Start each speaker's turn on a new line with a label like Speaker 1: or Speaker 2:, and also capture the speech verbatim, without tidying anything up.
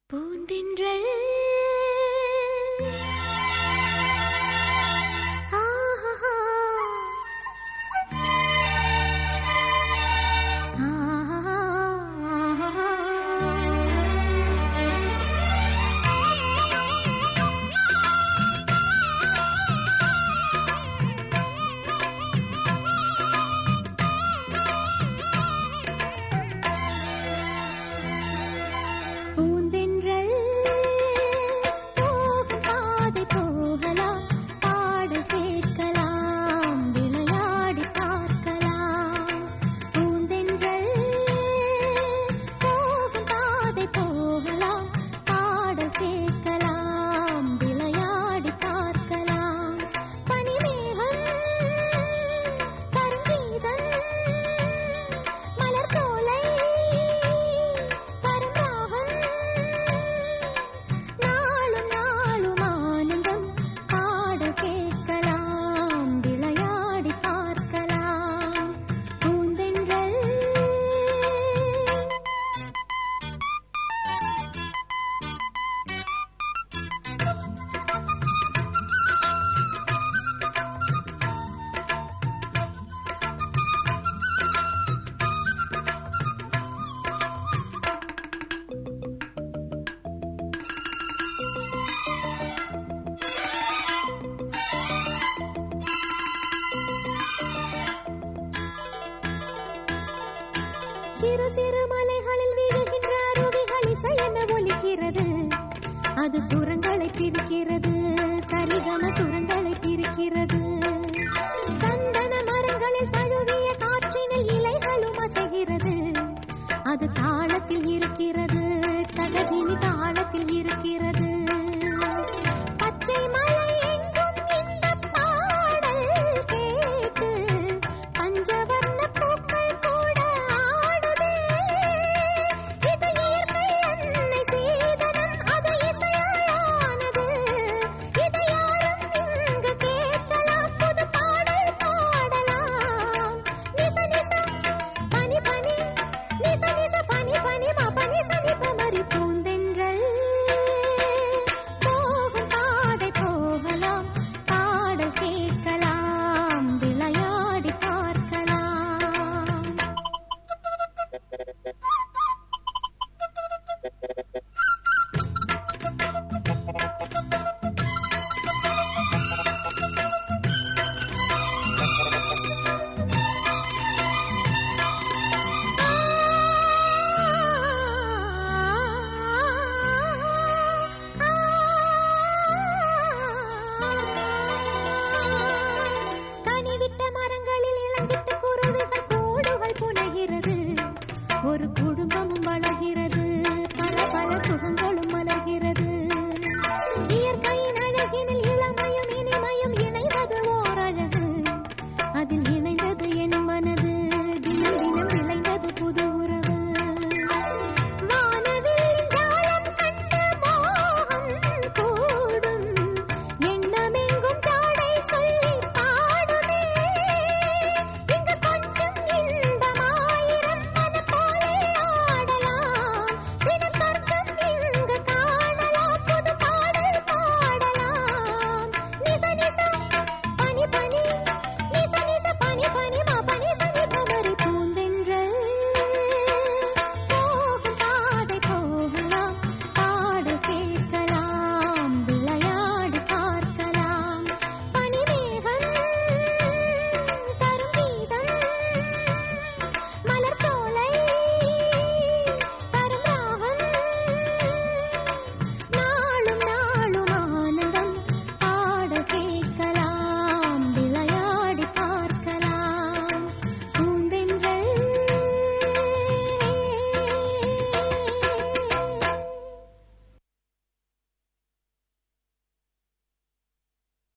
Speaker 1: பூந்தென்றல் சிறு சிறு மலைகளில் விழுகின்ற அருவிகள் இசை என ஒலிக்கிறது. அது சுரங்களை பிரிக்கிறது, சரிகம சுரங்களை பிரிக்கிறது. சந்தன மரங்களில் தழுவிய காற்றினில் இலைகளும் அசைகிறது. அது தாளத்தில் இருக்கிறது, தகதினி தாளத்தில் இருக்கிறது. பச்சை மலை எங்கும் இந்த பாடல் கேட்டு பஞ்சவர்ண பூக்கள் கூட ஆடுதே. இது இயற்கை அன்னை சீதனம், அது இசையானது. இதை யாரும் இங்கு கேட்கலாம், புது பாடல் பாடலாம். நிச நிச பனி பனி, நிச நிச பனி பனி மா பனி சனி பமரி. பூந்தென்றல் போகும் பாதை போகலாம், பாடல் கேட்கலாம், விளையாடி பார்க்கலாம். கனிவிட்ட மரங்களில் இளஞ்சிட்டு குருவிகள் கூடுகள் புனைகிறது. ஒரு குடும்பமும் வளர்கிறது, பல பல சுகங்கள்